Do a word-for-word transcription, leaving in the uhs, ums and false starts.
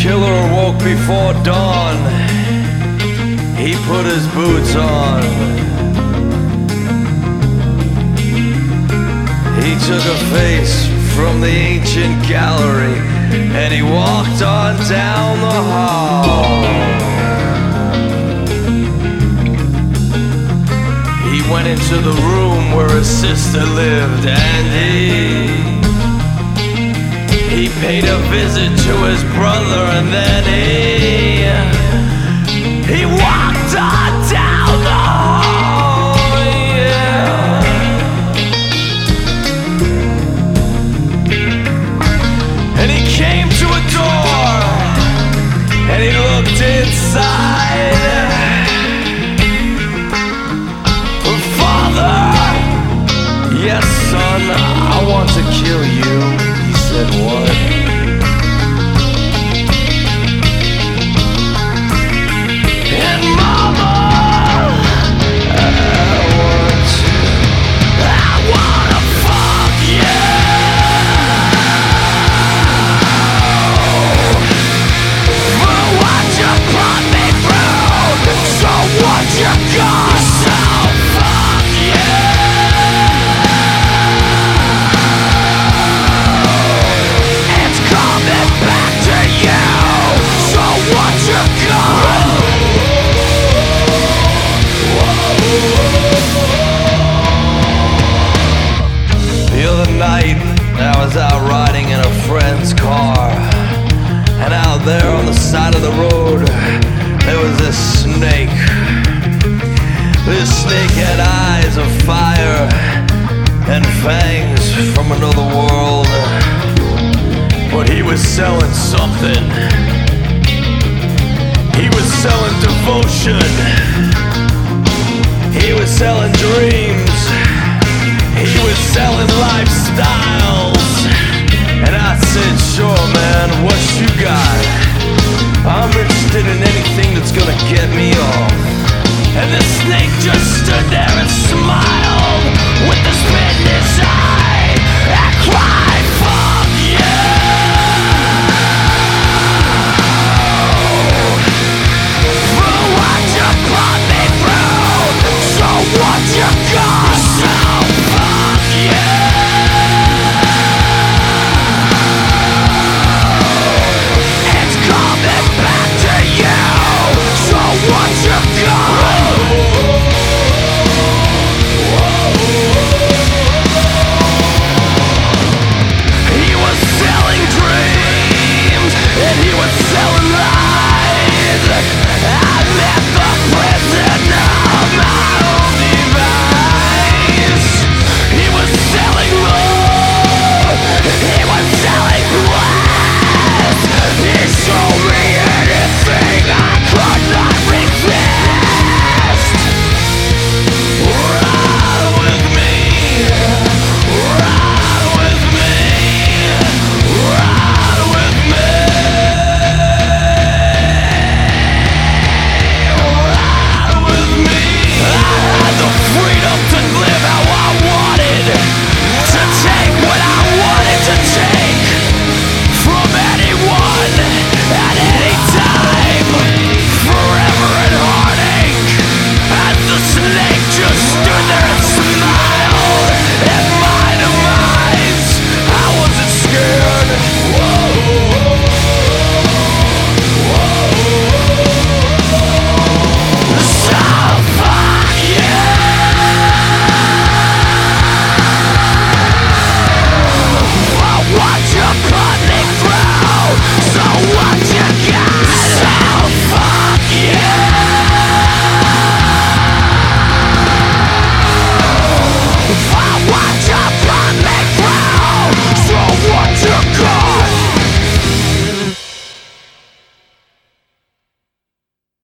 killer awoke before dawn. He put his boots on. He took a face from the ancient gallery and he walked on down the hall. He went into the room where his sister lived and he He paid a visit to his brother and then he He walked on down the hall, yeah. And he came to a door and he looked inside. Father, yes son, I want to kill you. He said, what? And mama, I want to, I wanna fuck you. For what you brought me through, so what you got, so fuck you. It's coming back to you, so what you got? The other night, I was out riding in a friend's car, and out there on the side of the road, there was this snake. This snake had eyes of fire and fangs from another world. But he was selling something. He was selling devotion. He was selling dreams. He was selling lifestyles. And I said, sure man, what you got? I'm interested in anything that's gonna get me off. And the snake just stood there and smiled with the spit in his eye and cried, fuck you. For what you brought me through, so what you got?